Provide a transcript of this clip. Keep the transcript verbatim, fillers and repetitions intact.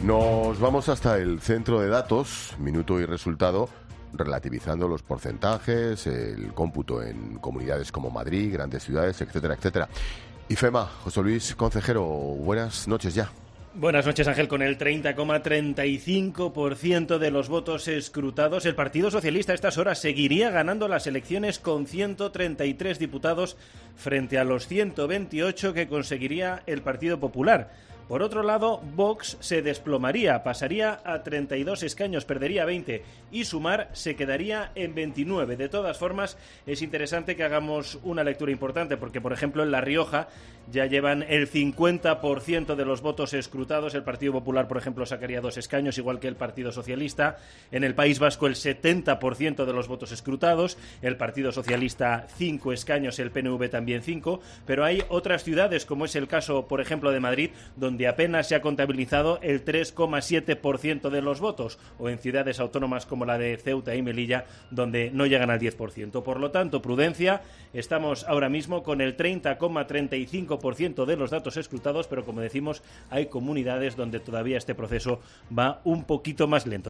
Nos vamos hasta el centro de datos, minuto y resultado, relativizando los porcentajes, el cómputo en comunidades como Madrid, grandes ciudades, etcétera, etcétera. IFEMA, José Luis Concejero, buenas noches ya. Buenas noches, Ángel. Con el treinta coma treinta y cinco por ciento de los votos escrutados, el Partido Socialista a estas horas seguiría ganando las elecciones con ciento treinta y tres diputados frente a los ciento veintiocho que conseguiría el Partido Popular. Por otro lado, Vox se desplomaría, pasaría a treinta y dos escaños, perdería veinte y Sumar se quedaría en veintinueve. De todas formas, es interesante que hagamos una lectura importante porque, por ejemplo, en La Rioja ya llevan el cincuenta por ciento de los votos escrutados. El Partido Popular, por ejemplo, sacaría dos escaños, igual que el Partido Socialista. En el País Vasco, el setenta por ciento de los votos escrutados. El Partido Socialista, cinco escaños, el P N V también cinco. Pero hay otras ciudades, como es el caso, por ejemplo, de Madrid, donde donde apenas se ha contabilizado el tres coma siete por ciento de los votos, o en ciudades autónomas como la de Ceuta y Melilla, donde no llegan al diez por ciento. Por lo tanto, prudencia, estamos ahora mismo con el treinta coma treinta y cinco por ciento de los datos escrutados, pero como decimos, hay comunidades donde todavía este proceso va un poquito más lento.